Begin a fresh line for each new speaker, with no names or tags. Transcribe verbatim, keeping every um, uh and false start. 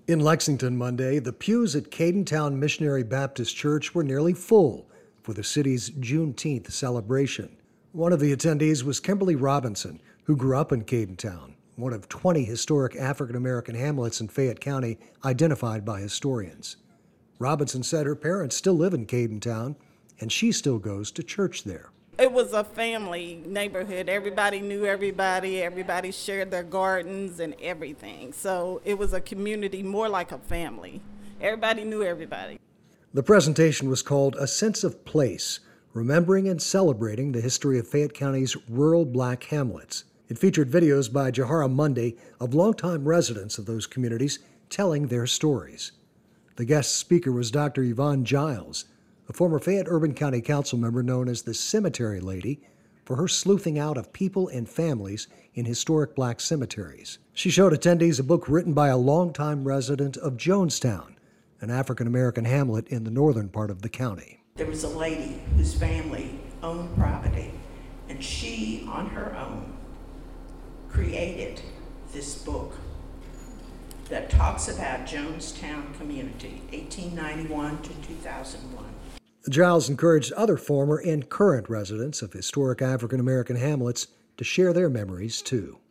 In Lexington Monday, the pews at Cadentown Missionary Baptist Church were nearly full for the city's Juneteenth celebration. One of the attendees was Kimberly Robinson, who grew up in Cadentown, one of twenty historic African-American hamlets in Fayette County identified by historians. Robinson said her parents still live in Cadentown, and she still goes to church there.
It was a family neighborhood. Everybody knew everybody. Everybody shared their gardens and everything. So it was a community, more like a family. Everybody knew everybody.
The presentation was called A Sense of Place, remembering and celebrating the history of Fayette County's rural black hamlets. It featured videos by Jahara Monday of longtime residents of those communities telling their stories. The guest speaker was Doctor Yvonne Giles, a former Fayette Urban County Council member known as the Cemetery Lady for her sleuthing out of people and families in historic black cemeteries. She showed attendees a book written by a longtime resident of Jonestown, an African-American hamlet in the northern part of the county.
There was a lady whose family owned property, and she, on her own, created this book that talks about Jonestown community, eighteen ninety-one to two thousand one.
Giles encouraged other former and current residents of historic African-American hamlets to share their memories, too.